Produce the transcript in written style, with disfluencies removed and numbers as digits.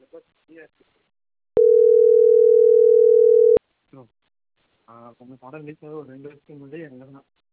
கொஞ்சம் படம் ரிலீஸ் ஆக ஒரு 2 வருஷத்துக்கு முன்னாடியே எழுதுனேன்.